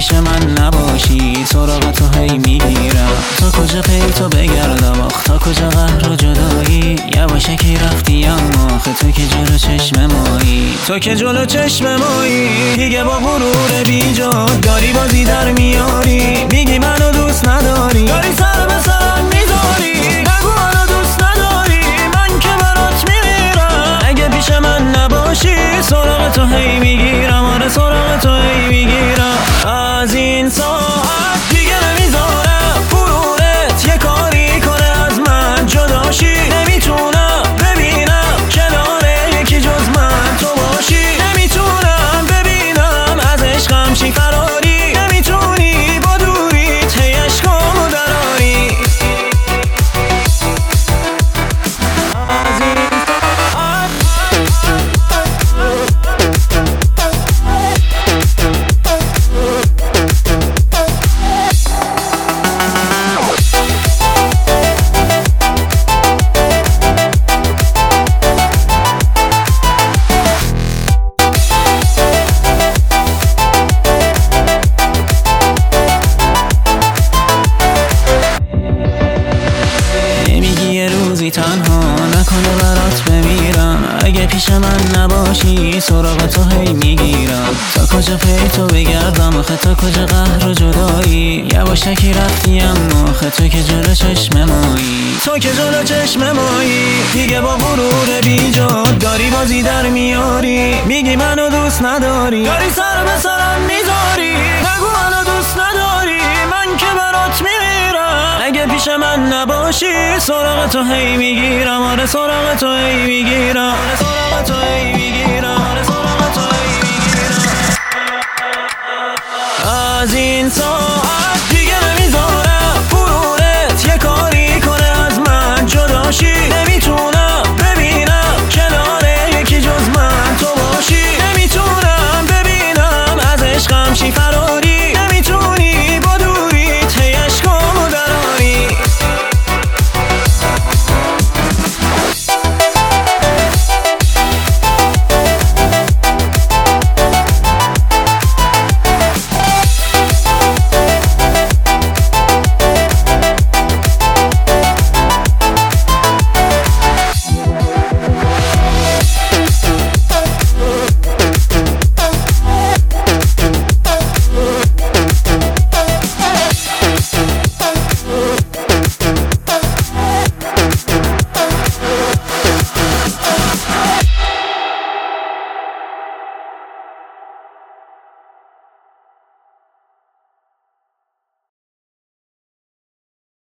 پیش من نباشی سراغ تو هی میگیرم. تا کجا پی تو بگردم آخ تا کجا قهر و جدایی. یواشکی رفتی اما آخه تو که جلو چشم مایی. تو که جلو چشم مایی دیگه با غرور بیجا داری بازی در میاری. میگی منو دوست نداری داری سر به سرم میذاری. نگو منو دوست نداری من که برات میمیرم. اگه پیش من نباشی سراغ تو هی میگیرم. آره سراغ تو هی میگیرم. از این ساعت دیگه نمیذارم غرورت یه کاری کنه از من جداشی. نمیتونم ببینم کنار یکی جز من تو باشی. نمیتونم ببینم از عشقم چی فراری. نمیتونی با دوریت هی عشقامو دراری. از این تنها نکنه برات بمیرم. اگه پیش من نباشی سراغ تو هی میگیرم. تا کجا پی تو بگردم آخه تا کجا قهر و جدایی. یواشکی رفتی اما آخه تو که جلو چشم مایی. تو که جلو چشم مایی دیگه با غرور بیجا داری بازی در میاری. میگی منو دوست نداری داری سر به سرم میذاری. نگو منو دوست نداری من که برات میمیرم. اگه پیش من نباشی سراغ تو هی میگیرم. آره سراغ تو هی میگیرم. آره سراغ تو هی میگیرم. آره سراغ تو هی میگیرم. از این